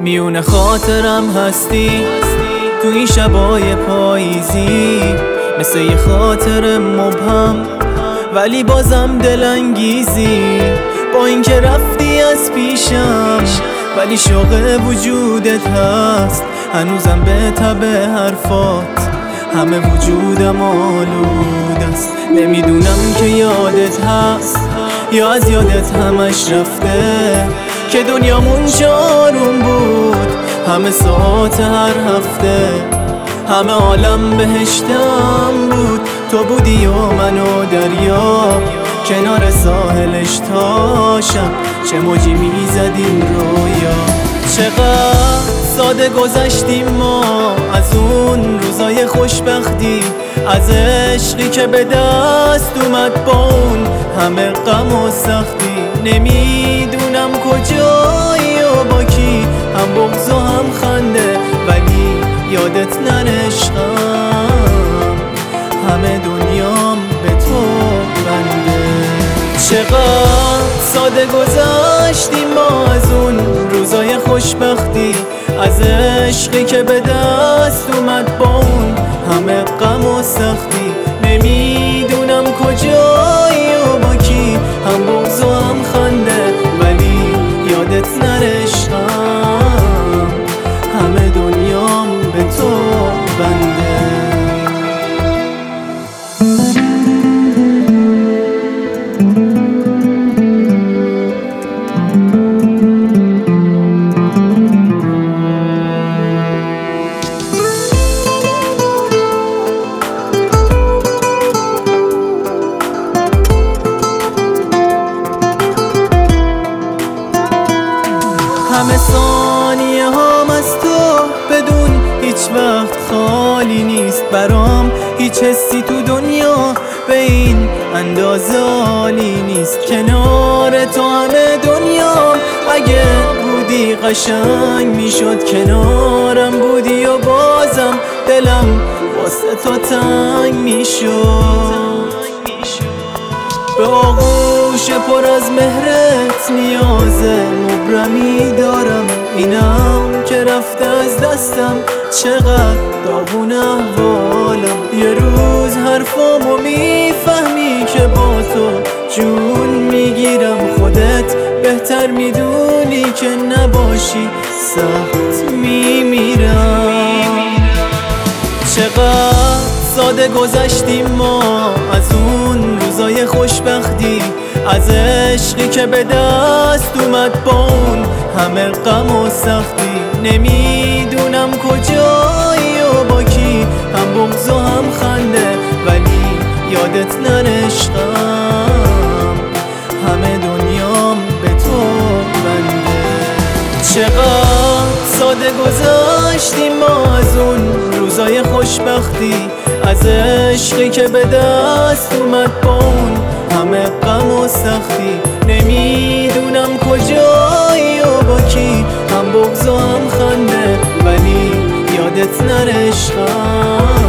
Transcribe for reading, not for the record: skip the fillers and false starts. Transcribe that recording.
میون خاطرم هستی تو این شبای پاییزی، مثل یه خاطر مبهم ولی بازم دلانگیزی. با اینکه رفتی از پیشم ولی شوق وجودت هست، هنوزم به تب حرفات همه وجودم آلود است. نمیدونم که یادت هست یا از یادت همش رفته، که دنیامون چارون بود همه ساعت هر هفته، همه عالم بهشتم بود. تو بودی و من و دریا کنار ساحلش تا شب چه موجی میزدیم رویا. چقدر ساده گذشتیم ما از اون روزای خوشبختی، از عشقی که به دست اومد با اون همه غم و سختی. نمیدونم کجایی و با کی، هم بغض و هم خنده، ولی یادت نره عشقم، همه دنیام به تو بنده. چقدر ساده گذشتیم ما از اون روزای خوشبختی، از عشقی که به دست اومد با اون همه غم و سختی. نمیدونم کجایی و با کی، هم بغض و هم خنده، ولی یادت نره عشقم، همه دنیام به تو بنده. همه ثانیه هام از تو بدون هیچ وقت خالی نیست برام، هیچ حسی تو دنیا به این اندازه عالی نیست. کنار تو همه دنیا اگه بودی قشنگ میشد، کنارم بودی و بازم دلم واسه تو تنگ میشد. به آغوش پر از مهرت نیاز مبرمی دارم، اینم که رفته از دستم چقدر داغون احوالم. یه روز حرفامو میفهمی که با تو جون میگیرم، خودت بهتر میدونی که نباشی سخت میمیرم. چقدر ساده گذشتیم ما از اون روزای خوشبختی، از عشقی که به دست اومد با اون همه غم و سختی. نمیدونم کجایی و با کی، هم بغض و هم خنده، ولی یادت نره عشقم، همه دنیام به تو بنده. چقدر ساده گذشتیم ما از اون روزای خوشبختی، از عشقی که به دست اومد با اون همه غم و سختی. نمیدونم کجایی و با کی، هم بغض و هم خنده، ولی یادت نره عشقم.